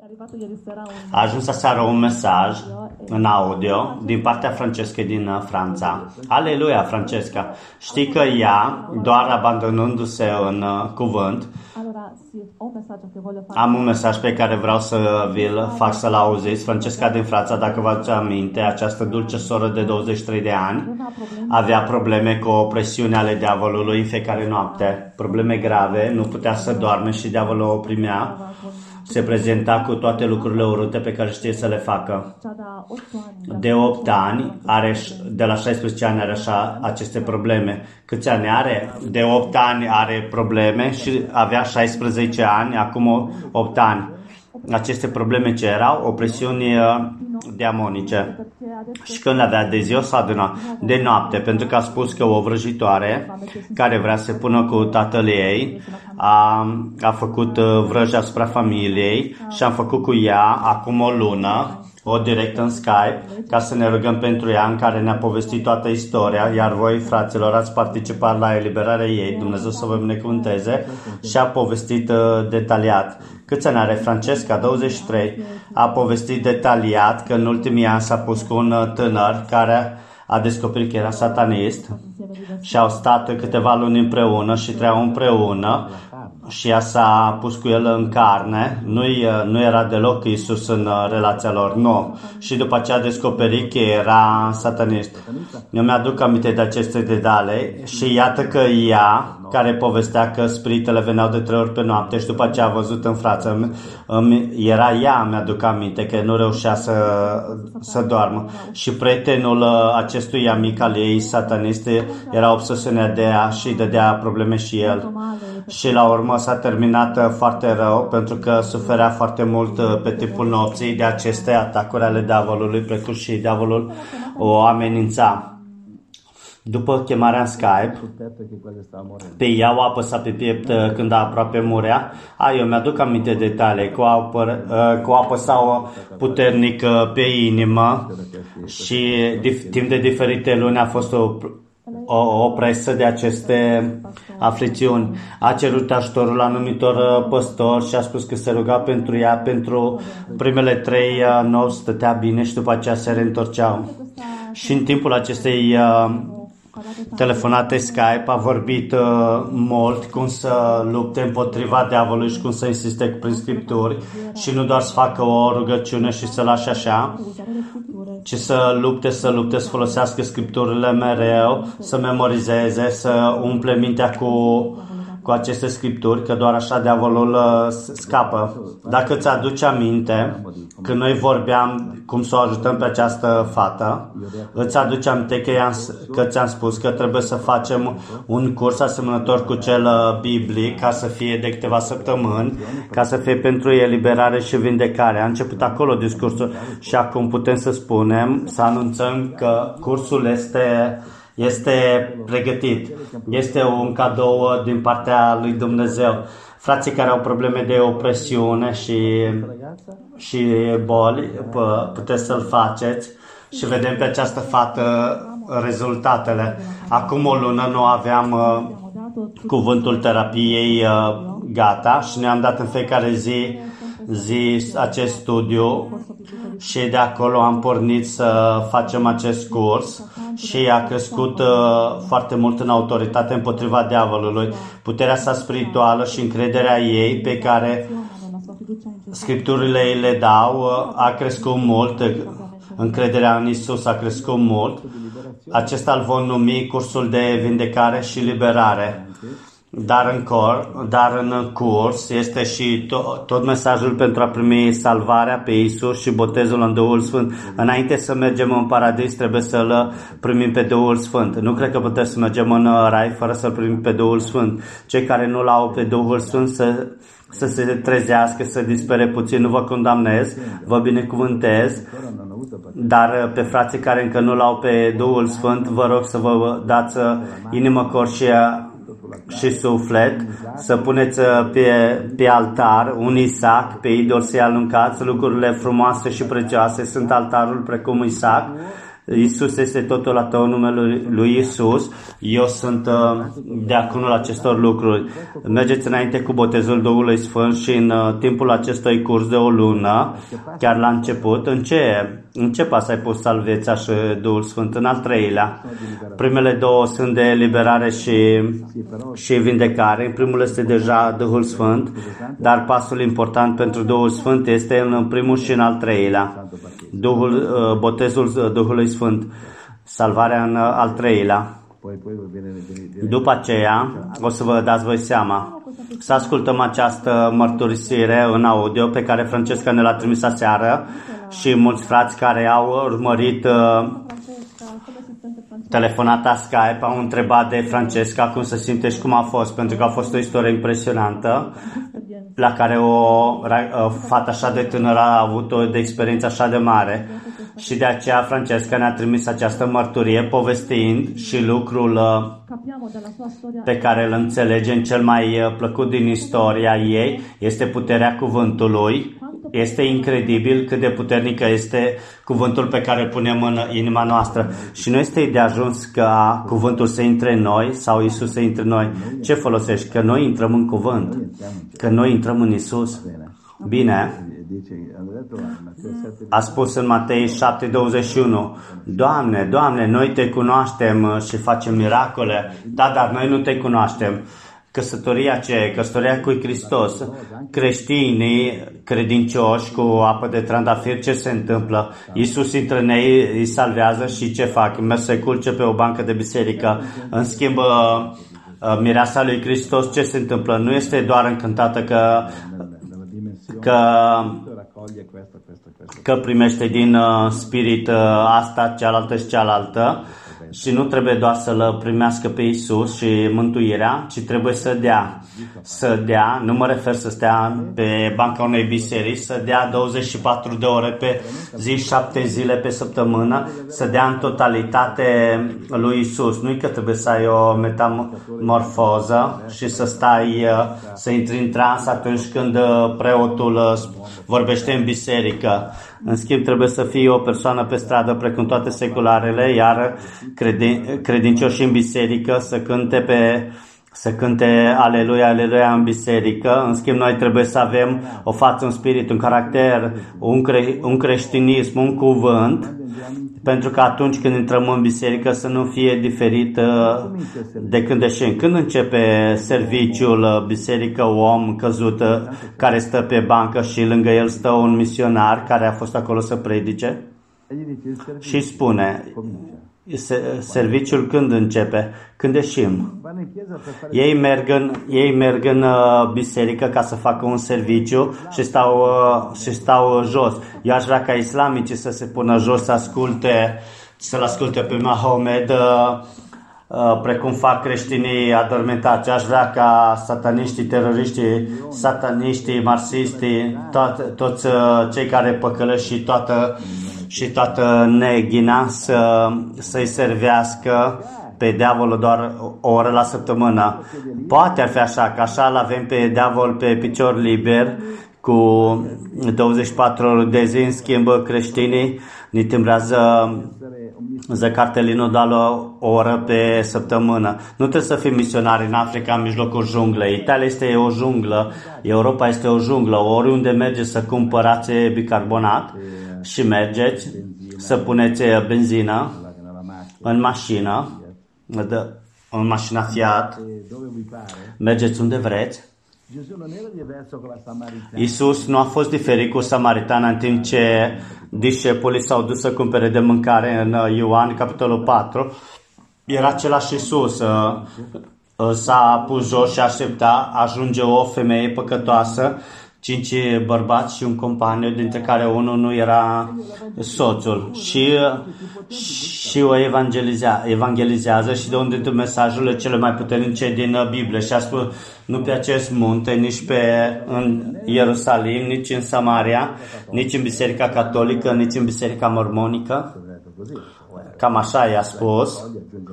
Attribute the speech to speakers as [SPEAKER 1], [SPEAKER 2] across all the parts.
[SPEAKER 1] A ajuns aseară un mesaj în audio din partea Francesca din Franța. Aleluia, Francesca! Știi că ea, doar abandonându-se în cuvânt, am un mesaj pe care vreau să vi-l fac să-l auziți. Francesca din Franța, dacă vă aduceți aminte, această dulce soră de 23 de ani avea probleme cu opresiunea ale diavolului în fiecare noapte. Probleme grave, nu putea să doarme și diavolul o oprimea. Se prezenta cu toate lucrurile urâte pe care știe să le facă. De 8 ani, de la 16 ani are așa aceste probleme. Câți ani are? De 8 ani are probleme și avea 16 ani, acum 8 ani. Aceste probleme ce erau? Opresiuni demonice. Și când avea de ziua sau de noapte, pentru că a spus că o vrăjitoare care vrea să se pună cu tatăl ei a făcut vrăji asupra familiei și am făcut cu ea acum o lună o direct în Skype ca să ne rugăm pentru ea, în care ne-a povestit toată istoria, iar voi, fraților, ați participat la eliberarea ei, Dumnezeu să vă binecuvânteze, și a povestit detaliat. Câți ani are Francesca? 23. A povestit detaliat că în ultimii ani s-a pus cu un tânăr care a descoperit că era satanist și au stat câteva luni împreună și trăiau împreună și ea s-a pus cu el în carne. Nu era deloc Iisus în relația lor, nu. Și după aceea a descoperit că era satanist. Eu mi-aduc aminte de aceste detalii și iată că ea, care povestea că spiritele veneau de 3 ori pe noapte și după aceea a văzut în față, era ea, mi-aduc aminte, că nu reușea să doarmă. Și prietenul acestui amic al ei, satanist, era obsesionat de ea și dădea probleme și el. Și la urmă s-a terminat foarte rău, pentru că suferea foarte mult pe timpul nopții de aceste atacuri ale diavolului, precum și diavolul o amenința. După chemarea în Skype, pe ea o apăsa pe piept când aproape murea. Eu mi-aduc aminte detalii, că o apăsa puternic pe inimă și timp de diferite luni a fost o presă de aceste aflicțiuni. A cerut ajutorul anumitor păstori și a spus că se ruga pentru ea. Pentru primele 3 nopți stătea bine și după aceea se reîntorceau. Și în timpul acestei telefonate Skype a vorbit mult cum să lupte împotriva diavolului și cum să insiste prin Scripturi și nu doar să facă o rugăciune și să lași așa, ci să lupte, să folosească Scripturile mereu, să memorizeze, să umple mintea cu aceste Scripturi, că doar așa diavolul scapă. Dacă îți aduci aminte, când noi vorbeam cum să o ajutăm pe această fată, îți aduci aminte că ți-am spus că trebuie să facem un curs asemănător cu cel biblic, ca să fie de câteva săptămâni, ca să fie pentru eliberare și vindecare. A început acolo discursul și acum putem să spunem, să anunțăm că cursul este pregătit. Este un cadou din partea lui Dumnezeu. Frații care au probleme de opresiune și boli, puteți să-l faceți și vedem pe această fată rezultatele. Acum o lună nu aveam cuvântul terapiei gata și ne-am dat în fiecare zi acest studiu și de acolo am pornit să facem acest curs și a crescut foarte mult în autoritate împotriva diavolului. Puterea sa spirituală și încrederea ei pe care Scripturile îi le dau a crescut mult, încrederea în Isus a crescut mult. Acesta îl vom numi cursul de vindecare și liberare. Dar în curs este și tot mesajul pentru a primi salvarea pe Isus și botezul în Duhul Sfânt. Înainte să mergem în paradis, trebuie să-L primim pe Duhul Sfânt. Nu cred că putem să mergem în rai fără să-L primim pe Duhul Sfânt. Cei care nu l-au pe Duhul Sfânt să se trezească, să dispere puțin. Nu vă condamnez, vă binecuvântez. Dar pe frații care încă nu l-au pe Duhul Sfânt, vă rog să vă dați inimă, cor și suflet, să puneți pe altar un Isaac, pe idol să-i aluncați. Lucrurile frumoase și prețioase sunt altarul precum Isaac. Iisus este totul la tău, numele lui Iisus. Eu sunt diaconul acestor lucruri. Mergeți înainte cu botezul Duhului Sfânt și în timpul acestui curs de o lună, chiar la început, în ce pas ai pus salveția și Duhul Sfânt? În al treilea. Primele două sunt de eliberare și vindecare. În primul este deja Duhul Sfânt, dar pasul important pentru Duhul Sfânt este în primul și în al treilea. Botezul Duhului Sfânt, salvarea în al treilea. După aceea, o să vă dați voi seama, să ascultăm această mărturisire în audio pe care Francesca ne l-a trimis aseară și mulți frați care au urmărit telefonata Skype au întrebat de Francesca cum se simte și cum a fost, pentru că a fost o istorie impresionantă la care o fată așa de tânără a avut o experiență așa de mare. Și de aceea Francesca ne-a trimis această mărturie povestind și lucrul pe care îl înțelegem cel mai plăcut din istoria ei este puterea cuvântului. Este incredibil cât de puternică este cuvântul pe care îl punem în inima noastră. Și nu este de ajuns ca cuvântul să intre în noi sau Iisus să intre în noi. Ce folosești? Că noi intrăm în cuvânt. Că noi intrăm în Iisus. Bine. A spus în Matei 7:21, Doamne, Doamne, noi te cunoaștem și facem miracole. Da, dar noi nu te cunoaștem. Căsătoria ce? Căsătoria cu Hristos. Creștinii credincioși cu apă de trandafir, ce se întâmplă? Iisus intră în ei, îi salvează și ce fac? Merg să culce pe o bancă de biserică. În schimb, mireasa lui Hristos, ce se întâmplă? Nu este doar încântată că primește din spirit asta, cealaltă și cealaltă. Și nu trebuie doar să-L primească pe Iisus și mântuirea, ci trebuie să dea. Să dea, nu mă refer să stea pe banca unei biserici, să dea 24 de ore pe zi, 7 zile pe săptămână, să dea în totalitate lui Iisus. Nu-i că trebuie să ai o metamorfoză și să stai, să intri în trans atunci când preotul vorbește în biserică. În schimb, trebuie să fii o persoană pe stradă precum toate secularele, iar credincioși în biserică să cânte Aleluia, Aleluia în biserică. În schimb, noi trebuie să avem o față, un spirit, un caracter, un creștinism, un cuvânt, pentru că atunci când intrăm în biserică să nu fie diferit de când ieșim. Când începe serviciul biserică, om căzut care stă pe bancă și lângă el stă un misionar care a fost acolo să predice și spune, serviciul când începe? Când ieșim. Ei merg în biserică ca să facă un serviciu și stau jos. Eu aș vrea ca islamicii să se pună jos să-l asculte pe Mahomed precum fac creștinii adormentați. Aș vrea ca sataniștii, teroriștii, sataniștii, marxiștii, toți cei care păcălesc și toată neghina să-i servească pe diavolul doar o oră la săptămână. Poate ar fi așa, că așa îl avem pe diavol pe picior liber cu 24 ore de zi. În schimb, creștinii ne timbrează cartelinul doar o oră pe săptămână. Nu trebuie să fim misionari în Africa, în mijlocul junglei. Italia este o junglă, Europa este o junglă. Oriunde mergeți să cumpărați bicarbonat și mergeți să puneți benzină în mașină, în mașina Fiat, mergeți unde vreți. Iisus nu a fost diferit cu samaritana în timp ce discepolii s-au dus să cumpere de mâncare în Ioan, capitolul 4. Era același Iisus. S-a pus jos și aștepta, ajunge o femeie păcătoasă, 5 bărbați și un companiu, dintre care unul nu era soțul. Și o evangelizează și dă unul dintre mesajele cele mai puternice din Biblie. Și a spus, nu pe acest munte, nici în Ierusalim, nici în Samaria, nici în Biserica Catolică, nici în Biserica Mormonică. Cam așa i-a spus.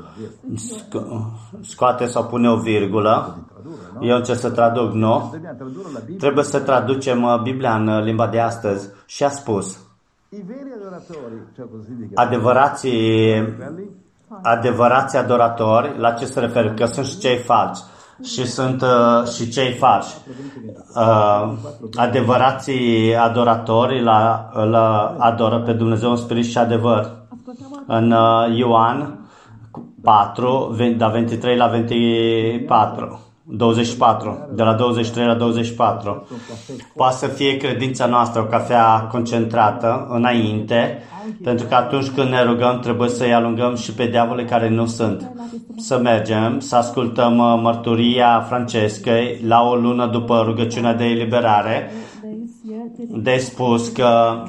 [SPEAKER 1] Scoate sau pune o virgulă. Eu încerc să traduc, nu? Trebuie să traducem Biblia în limba de astăzi. Și a spus, adevărații adoratori, la ce se referă? Că sunt și cei falși. Și sunt și cei falși. Adevărații adoratori îl adoră pe Dumnezeu în spirit și adevăr. În Ioan 4, da 23 la 24. 24, de la 23 la 24. Poate să fie credința noastră o cafea concentrată înainte, pentru că atunci când ne rugăm trebuie să-i alungăm și pe diavolii care nu sunt. Să mergem, să ascultăm mărturia Francescăi la o lună după rugăciunea de eliberare, de spus că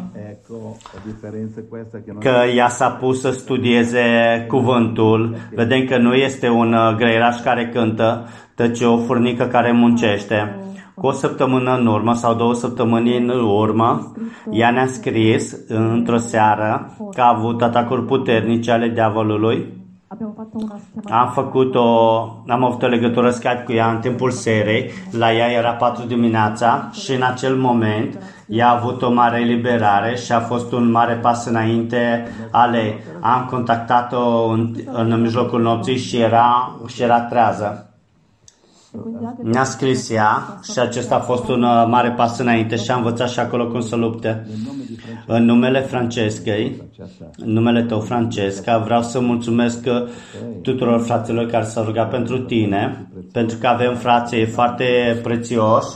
[SPEAKER 1] ea s-a pus să studieze cuvântul. Vedem că nu este un greieraș care cântă, ci o furnică care muncește. Cu o săptămână în urmă sau 2 săptămâni în urmă, ea ne-a scris într-o seară că a avut atacuri puternice ale diavolului. Am avut o legătură Skype cu ea în timpul serei. La ea era 4 dimineața și în acel moment ea a avut o mare eliberare și a fost un mare pas înainte ale. Am contactat-o în mijlocul nopții și era trează. Ne-a scris ea și acesta a fost un mare pas înainte și a învățat și acolo cum să lupte. În numele Francescăi, în numele tău, Francesca, vreau să mulțumesc tuturor fraților care s-au rugat pentru tine, pentru că avem frații foarte prețioși,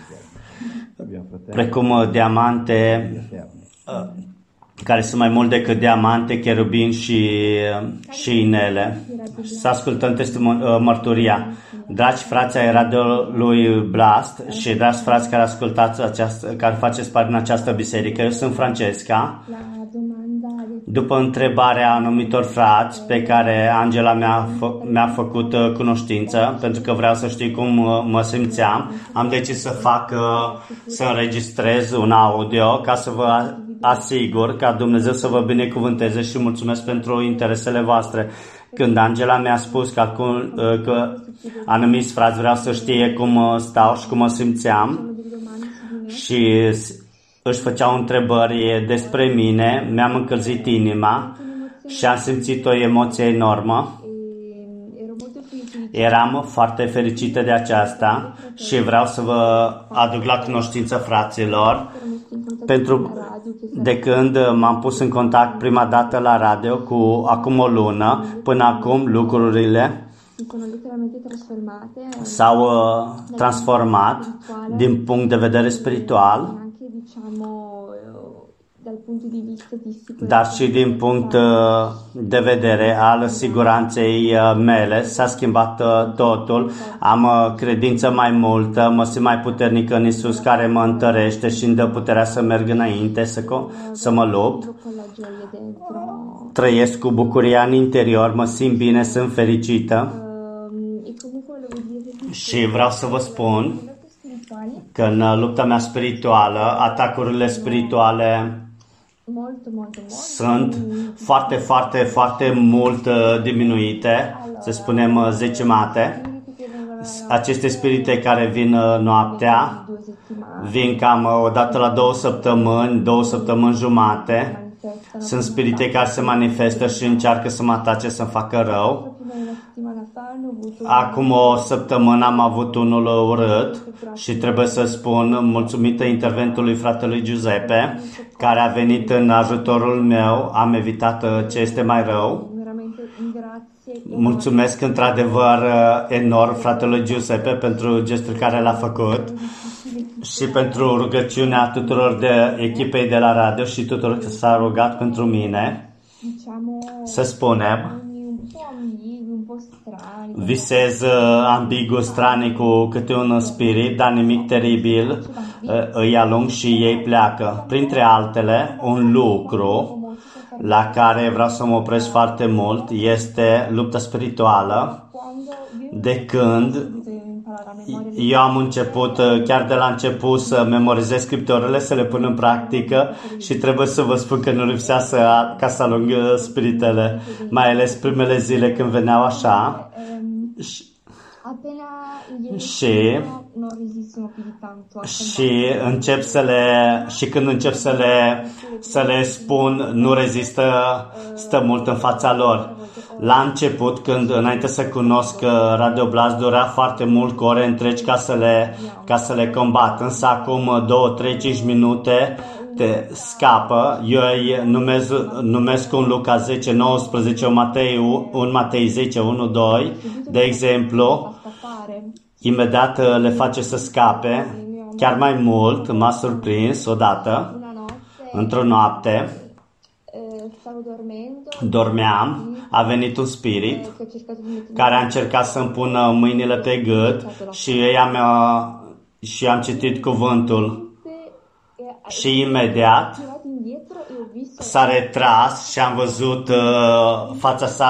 [SPEAKER 1] precum diamante, care sunt mai mult decât diamante, cherubini și inele. Să ascultăm mărturia. Dragi frați ai radioului Blast și dragi frați care ascultați care faceți parte din această biserică, eu sunt Francesca. După întrebarea anumitor frați pe care Angela mi-a făcut cunoștință, pentru că vreau să știu cum mă simțeam, am decis să înregistrez un audio ca să vă asigur ca Dumnezeu să vă binecuvânteze și mulțumesc pentru interesele voastre. Când Angela mi-a spus că anumiți frați vreau să știe cum stau și cum mă simțeam și își făceau întrebări despre mine, mi-am încălzit inima și am simțit o emoție enormă. Eram foarte fericită de aceasta și vreau să vă aduc la cunoștință, fraților, de când m-am pus în contact prima dată la radio cu acum o lună, până acum lucrurile s-au transformat din punct de vedere spiritual, dar și din punct de vedere al siguranței mele. S-a schimbat totul, am credință mai multă, mă simt mai puternic în Iisus care mă întărește și îmi dă puterea să merg înainte, să mă lupt. Trăiesc cu bucuria în interior, mă simt bine, sunt fericită. Și vreau să vă spun că în lupta mea spirituală, atacurile spirituale sunt foarte, foarte, foarte mult diminuite, să spunem zecimate. Aceste spirite care vin noaptea, vin cam o dată la 2 săptămâni jumate. Sunt spirite care se manifestă și încearcă să mă atace, să-mi facă rău. Acum o săptămână am avut unul urât și trebuie să spun, mulțumită interventului fratelui Giuseppe, care a venit în ajutorul meu, am evitat ce este mai rău. Mulțumesc într-adevăr enorm fratelui Giuseppe pentru gestul care l-a făcut și pentru rugăciunea tuturor de echipei de la radio și tuturor care s-a rugat pentru mine. Să spunem, visez ambigu, stranii cu câte un spirit, dar nimic teribil, îi alung și ei pleacă. Printre altele, un lucru la care vreau să mă opresc foarte mult este lupta spirituală. De când eu am început, chiar de la început, să memorizez scripturile, să le pun în practică și trebuie să vă spun că nu lipsea ca să alung spiritele, mai ales primele zile când veneau așa. Și și când încep să le spun, nu rezistă, stă mult în fața lor. La început, înainte să cunosc Radio Blast, durea foarte mult, cu ore întregi ca să le combat. Însă acum 2, 3, 5 minute te scapă. Eu îi numesc un Luca 10, 19, un Matei 10, 1, 2, de exemplu. Imediat le face să scape. Chiar mai mult, m-a surprins odată, într-o noapte, dormeam, a venit un spirit care a încercat să-mi pună mâinile pe gât și am citit cuvântul și imediat s-a retras și am văzut fața sa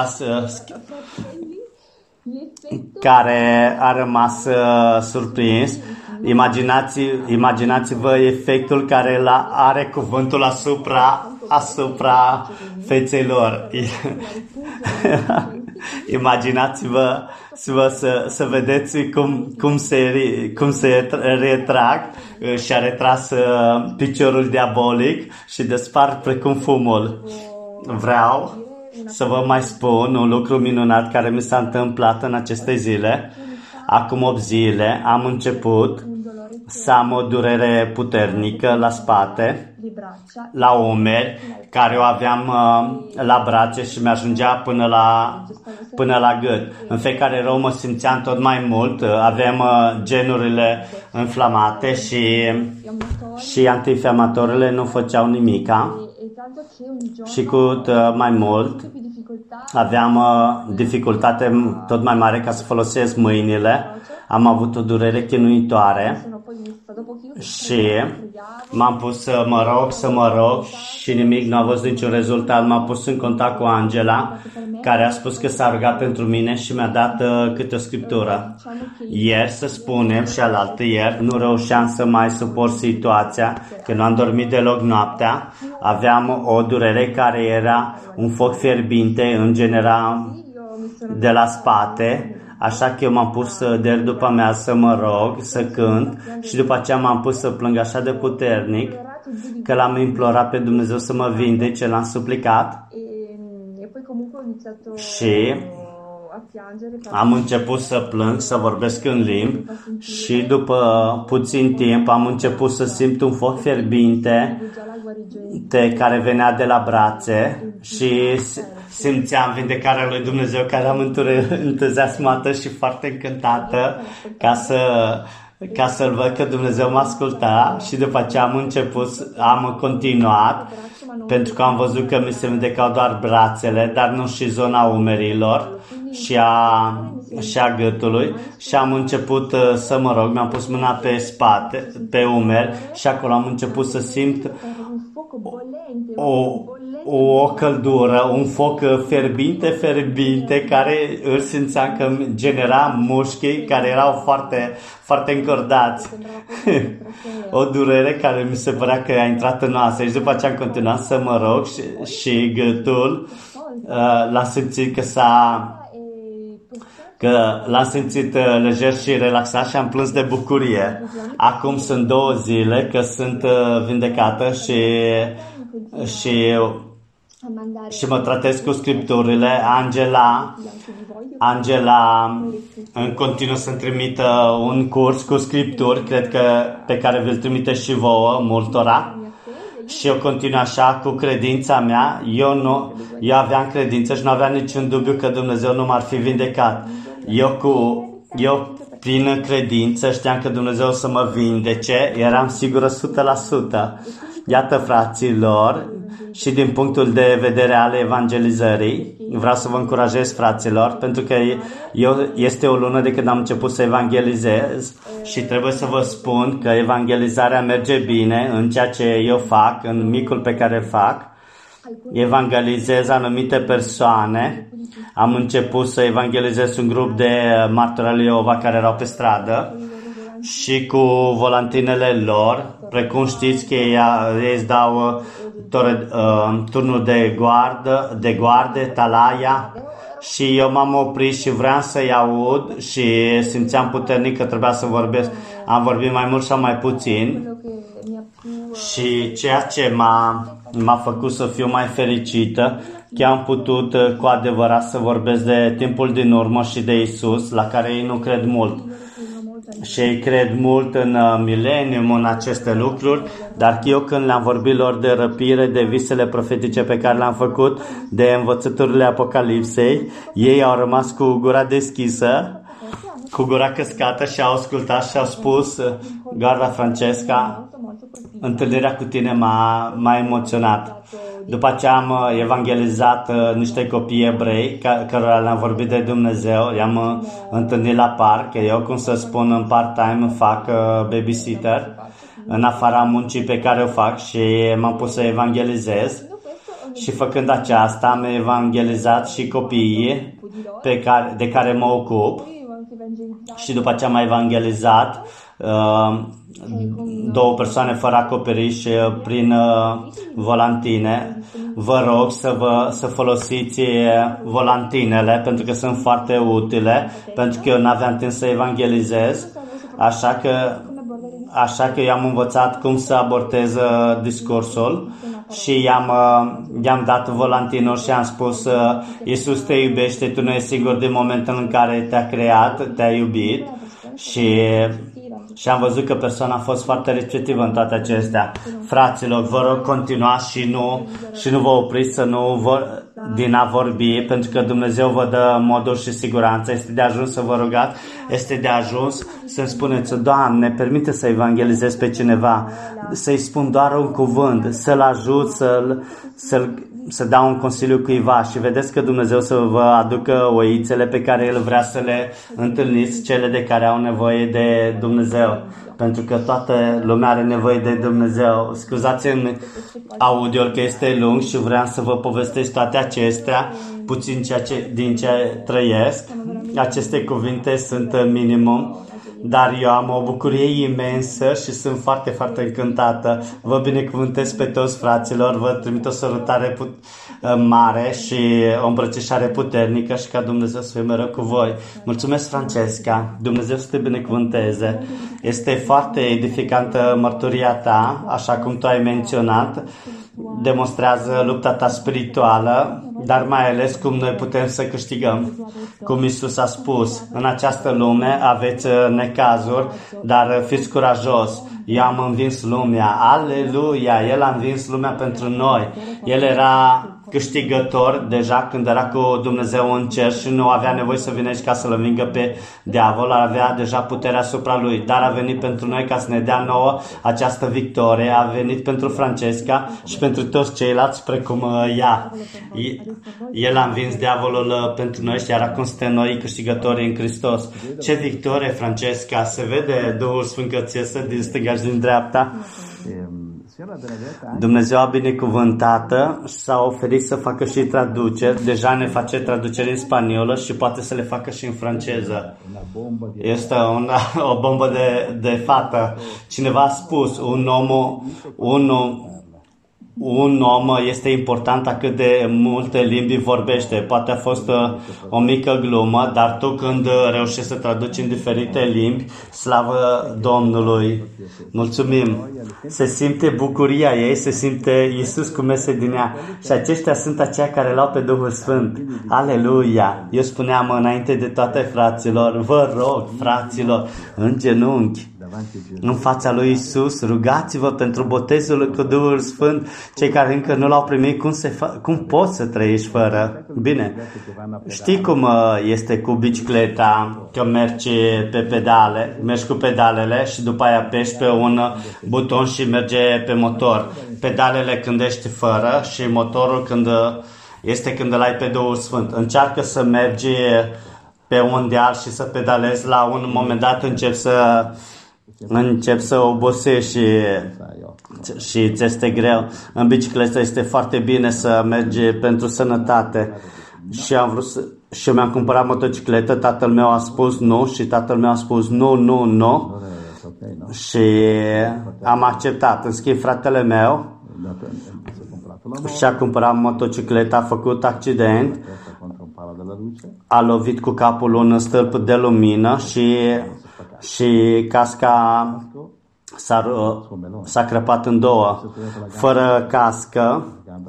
[SPEAKER 1] care a rămas surprins. Imaginați-vă efectul care are cuvântul asupra feței lor. Imaginați-vă să vedeți cum se retrag și a retras piciorul diabolic și despart precum fumul. Vreau să vă mai spun un lucru minunat care mi s-a întâmplat în aceste zile. Acum 8 zile am început să am o durere puternică la spate, la umeri, care o aveam la brațe și mi-ajungea până la gât. În fiecare rău mă simțeam tot mai mult, aveam genurile inflamate și antiinflamatorile nu făceau nimica. Și cu mai mult aveam dificultate tot mai mare ca să folosesc mâinile. Am avut o durere chinuitoare și m-am pus să mă rog și nimic, nu a văzut niciun rezultat. M-am pus în contact cu Angela, care a spus că s-a rugat pentru mine și mi-a dat câte o scriptură. Ieri, să spunem, și alaltă ieri, nu reușeam să mai suport situația, că nu am dormit deloc noaptea. Aveam o durere care era un foc fierbinte, în general de la spate. Așa că eu m-am pus de după mea să mă rog, să cânt și după aceea m-am pus să plâng așa de puternic că l-am implorat pe Dumnezeu să mă vindece, l-am suplicat și am început să plâng, să vorbesc în limbi și după puțin timp am început să simt un foc fierbinte care venea de la brațe și simțeam vindecarea lui Dumnezeu, care am entuziasmată și foarte încântată ca să-L văd că Dumnezeu mă asculta și după aceea am continuat pentru că am văzut că mi se vindecau doar brațele, dar nu și zona umerilor și a gâtului și am început să mă rog, mi-am pus mâna pe spate, pe umeri și acolo am început să simt o căldură, un foc fierbinte care îl simțeam că genera mușchii care erau foarte, foarte încordați. O durere care mi se părea că a intrat în oase și după aceea am continuat să mă rog și gâtul l-am simțit că l-am simțit lejer și relaxat și am plâns de bucurie. Acum sunt 2 zile că sunt vindecată și mă tratez cu scripturile. Angela în continuu să-mi trimită un curs cu scripturi, cred că pe care vi-l trimite și vouă multora. Și eu continui așa cu credința mea. Eu aveam credință și nu aveam niciun dubiu că Dumnezeu nu m-ar fi vindecat. Eu prin credință știam că Dumnezeu o să mă vindece, eram sigură 100%. Iată, fraților, și din punctul de vedere al evangelizării, vreau să vă încurajez, fraților, pentru că este o lună de când am început să evangelizez și trebuie să vă spun că evangelizarea merge bine în ceea ce eu fac, în micul pe care îl fac. Evangelizez anumite persoane. Am început să evangelizez un grup de martori al Iehova care erau pe stradă și cu volantinele lor, precum știți că ei îți dau turnul de guarde, talaia, și eu m-am oprit și vreau să-i aud și simțeam puternic că trebuia să vorbesc. am vorbit mai mult sau mai puțin și ceea ce m-a făcut să fiu mai fericită, că am putut cu adevărat să vorbesc de timpul din urmă și de Isus, la care ei nu cred mult. Și ei cred mult în milenium, în aceste lucruri, dar eu când le-am vorbit lor de răpire, de visele profetice pe care le-am făcut, de învățăturile Apocalipsei, ei au rămas cu gura deschisă, cu gura căscată și au ascultat și au spus: Garda Francesca, întâlnirea cu tine m-a emoționat. După aceea am evangelizat niște copii evrei cărora le-am vorbit de Dumnezeu, i-am întâlnit la parc, eu, cum să spun, în part-time fac babysitter în afara muncii pe care o fac și m-am pus să evangelizez și făcând aceasta am evangelizat și copiii de care mă ocup și după aceea am evangelizat două persoane fără acoperiș prin volantine. Vă rog să folosiți volantinele pentru că sunt foarte utile, pentru că eu n-aveam timp să evangelizez, așa că i-am învățat cum să abordez discursul și i-am dat volantinul și am spus: Iisus te iubește, tu nu ești singur din momentul în care te-a creat, te-a iubit. Și am văzut că persoana a fost foarte receptivă în toate acestea. Fraților, vă rog, continuați și nu vă opriți din a vorbi, pentru că Dumnezeu vă dă modul și siguranță. Este de ajuns să vă rugați, este de ajuns să-mi spuneți: Doamne, permite să evangelizez pe cineva, să-i spun doar un cuvânt, să-l ajut, să dau un consiliu cuiva și vedeți că Dumnezeu să vă aducă oițele pe care El vrea să le întâlniți, cele de care au nevoie de Dumnezeu. Pentru că toată lumea are nevoie de Dumnezeu. Scuzați-mi audio că este lung și vreau să vă povestesc toate acestea, puțin din ce trăiesc. Aceste cuvinte sunt minimum, dar eu am o bucurie imensă și sunt foarte, foarte încântată. Vă binecuvântez pe toți, fraților, vă trimit o sărutare mare și o îmbrățișare puternică și ca Dumnezeu să fie mereu cu voi. Mulțumesc, Francesca, Dumnezeu să te binecuvânteze. Este foarte edificantă mărturia ta, așa cum tu ai menționat. Demonstrează lupta ta spirituală, dar mai ales cum noi putem să câștigăm. Cum Iisus a spus: în această lume aveți necazuri, dar fiți curajos. Eu am învins lumea. Aleluia! El a învins lumea pentru noi. El era câștigător deja când era cu Dumnezeu în cer și nu avea nevoie să vină aici ca să-l învingă pe diavol, avea deja puterea asupra lui, dar a venit pentru noi ca să ne dea nouă această victorie, a venit pentru Francesca și pentru toți ceilalți precum ea. El a învins diavolul pentru noi și iar acum suntem noi câștigători în Hristos. Ce victorie, Francesca! Se vede Duhul Sfânt că ți iese din stânga și din dreapta. Dumnezeu a binecuvântată și s-a oferit să facă și traduceri. Deja ne face traduceri în spaniolă și poate să le facă și în franceză. Este o bombă de fată. Cineva a spus: un om este important atât de multe limbi vorbește. Poate a fost o mică glumă, dar tu când reușești să traduci în diferite limbi, slavă Domnului. Mulțumim. Se simte bucuria ei, se simte Iisus cum iese din ea. Și aceștia sunt aceia care l-au pe Duhul Sfânt. Aleluia! Eu spuneam înainte de toate, fraților, vă rog, fraților, în genunchi, în fața lui Iisus, rugați-vă pentru botezul cu Duhul Sfânt. Cei care încă nu l-au primit, cum poți să trăiești fără? Bine, știi cum este cu bicicleta, că mergi cu pedalele și după aia apeși pe un buton și merge pe motor. Pedalele când ești fără și motorul când îl ai pe Duhul Sfânt. Încearcă să mergi pe un deal și să pedalezi, la un moment dat încep să obosești și ți este greu. În bicicletă este foarte bine să mergi pentru sănătate. Și mi-am cumpărat motocicletă, tatăl meu a spus nu și tatăl meu a spus nu și am acceptat. În schimb, fratele meu și-a cumpărat motocicleta, a făcut accident, a lovit cu capul un stâlp de lumină și și casca s-a crăpat în două. Fără cască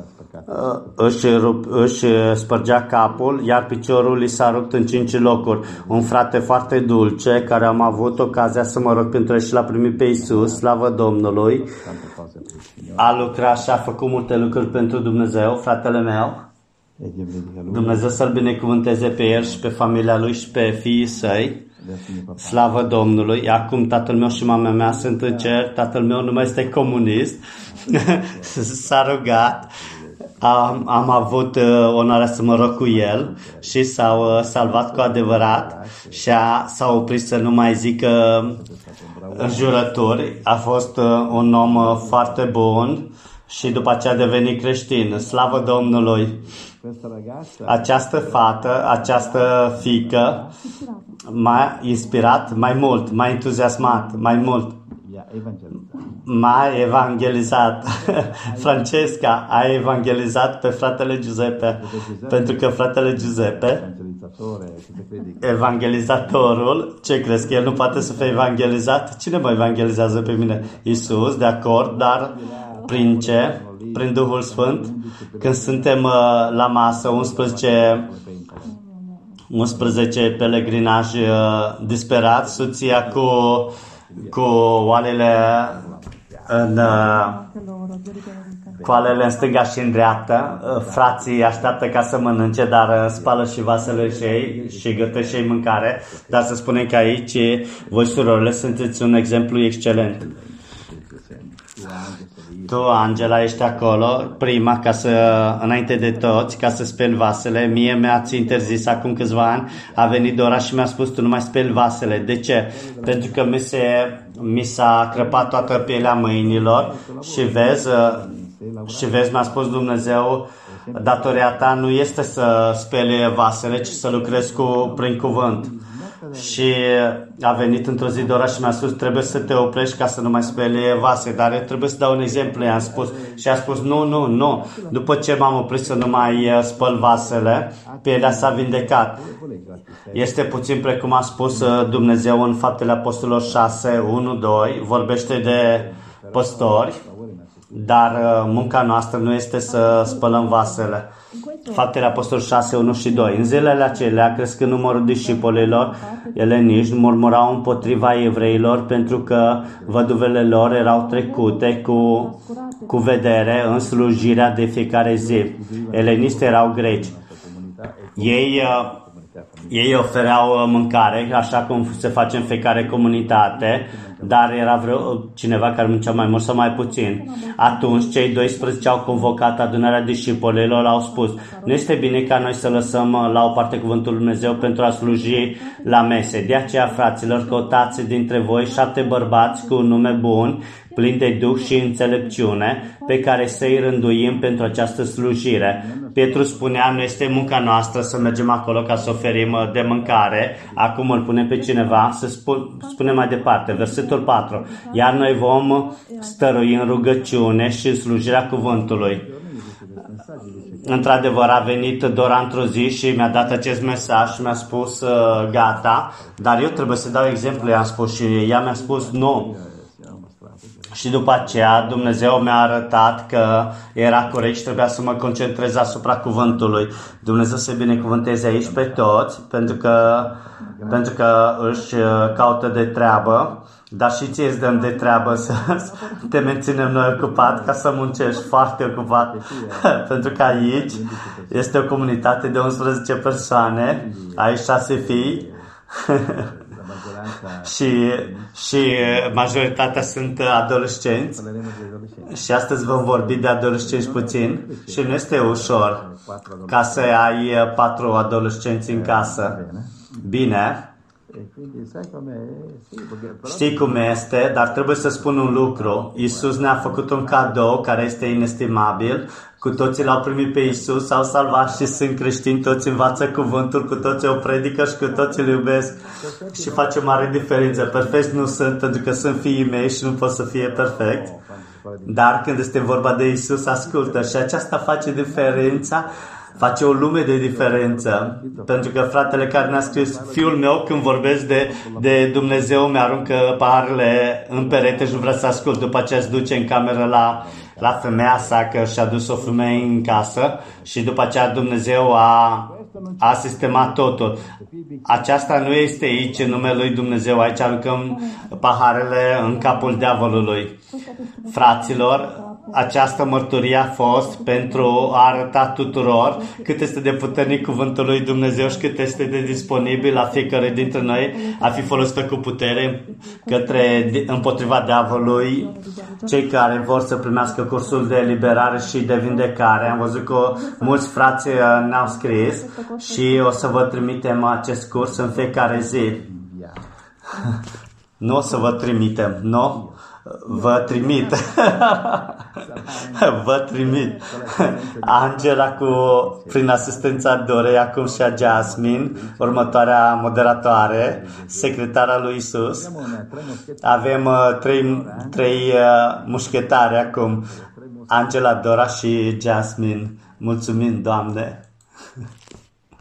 [SPEAKER 1] își spărgea capul, iar piciorul i s-a rupt în 5 locuri. Un frate foarte dulce, care am avut ocazia să mă rog pentru el și l-a primit pe Iisus, slavă Domnului, a lucrat și a făcut multe lucruri pentru Dumnezeu, fratele meu. Dumnezeu să-l binecuvânteze pe el și pe familia lui și pe fiii săi. Slavă Domnului. Acum tatăl meu și mama mea sunt în cer. Tatăl meu nu mai este comunist. S-a rugat. Am avut onoarea să mă rog cu el și s-au salvat cu adevărat și s-a oprit să nu mai zică înjurături. A fost un om foarte bun și după aceea a devenit creștin. Slavă Domnului! Această fată, această fiică m-a inspirat mai mult, m-a entuziasmat mai mult, m-a evangelizat. Francesca a evangelizat pe fratele Giuseppe, pentru că fratele Giuseppe, evangelizatorul, ce crezi, că el nu poate să fie evangelizat? Cine mă evangelizează pe mine? Iisus, de acord, dar prin ce? Prin Duhul Sfânt. Când suntem la masă, 11 pelegrinaj disperați, soția cu oalele în stânga și în dreapta, frații așteaptă ca să mănânce, dar spală și vasele și ei și gătesc și ei mâncare. Dar să spunem că aici voi, surorile, sunteți un exemplu excelent. Tu, Angela, ești acolo, prima, înainte de toți, ca să speli vasele. Mie mi-ați interzis acum câțiva ani, a venit Dora și mi-a spus, tu nu mai speli vasele. De ce? Pentru că mi s-a crăpat toată pielea mâinilor și vezi, mi-a spus Dumnezeu, datoria ta nu este să speli vasele, ci să lucrezi prin cuvânt. Și a venit într-o zi Dora și mi-a spus, trebuie să te oprești ca să nu mai speli vase, dar eu trebuie să dau un exemplu, i-am spus. Și a spus, nu. După ce m-am oprit să nu mai spăl vasele, pielea s-a vindecat. Este puțin precum a spus Dumnezeu în Faptele Apostolilor 6, 1-2, vorbește de păstori, dar munca noastră nu este să spălăm vasele. Faptele Apostolilor 6, 1 și 2. În zilele acelea, crescând numărul discipolilor, eleniști murmurau împotriva evreilor pentru că văduvele lor erau trecute cu vedere în slujirea de fiecare zi. Eleniști erau greci. Ei ofereau mâncare, așa cum se face în fiecare comunitate, dar era cineva care muncea mai mult sau mai puțin. Atunci cei 12 au convocat adunarea discipolilor, au spus, nu este bine ca noi să lăsăm la o parte cuvântul Lui Dumnezeu pentru a sluji la mese. De aceea, fraților, căutați dintre voi 7 bărbați cu un nume bun, plini de duh și înțelepciune, pe care să-i rânduim pentru această slujire. Pietru spunea, nu este munca noastră să mergem acolo ca să oferim de mâncare. Acum îl pune pe cineva să spune mai departe, versetul 4. Iar noi vom stărui în rugăciune și în slujirea cuvântului. Într-adevăr, a venit Dora într-o zi și mi-a dat acest mesaj și mi-a spus, gata, dar eu trebuie să dau exemplu, i-am spus, și ea mi-a spus, nu. Și după aceea Dumnezeu mi-a arătat că era corect și trebuia să mă concentrez asupra cuvântului. Dumnezeu să binecuvânteze aici pe toți, pentru că își caută de treabă, dar și ție îți dăm de treabă să te menținem noi ocupat, ca să muncești foarte ocupat, pentru că aici este o comunitate de 11 persoane, ai 6 fii, și majoritatea sunt adolescenți și astăzi vom vorbi de adolescenți puțin și nu este ușor ca să ai 4 adolescenți în casă. Bine, știi cum este, dar trebuie să spun un lucru. Iisus ne-a făcut un cadou care este inestimabil. Cu toții l-au primit pe Iisus, s-au salvat și sunt creștini, toți învață cuvântul, cu toții o predică și cu toții îl iubesc și face o mare diferență. Perfect nu sunt, pentru că sunt fiii mei și nu pot să fie perfect. Dar când este vorba de Iisus, ascultă și aceasta face diferența face o lume de diferență, pentru că fratele care ne-a scris, fiul meu, când vorbesc de Dumnezeu, mi-aruncă paharele în perete și nu vrea să ascult, după aceea se duce în cameră la femeia sa, că și-a dus o femeie în casă și după aceea Dumnezeu a sistemat totul. Aceasta nu este aici în numele lui Dumnezeu, aici aruncăm paharele în capul diavolului. Fraților, această mărturie a fost pentru a arăta tuturor cât este de puternic cuvântul lui Dumnezeu și cât este de disponibil la fiecare dintre noi a fi folosită cu putere împotriva diavolului. Cei care vor să primească cursul de eliberare și de vindecare. Am văzut că mulți frați ne-au scris și o să vă trimitem acest curs în fiecare zi. Nu o să vă trimitem, nu? Vă trimit. Vă trimit. Angela prin asistența Dorei, acum și a Jasmine, următoarea moderatoare, secretara lui Isus. Avem trei mușchetari acum, Angela, Dora și Jasmine. Mulțumim, Doamne!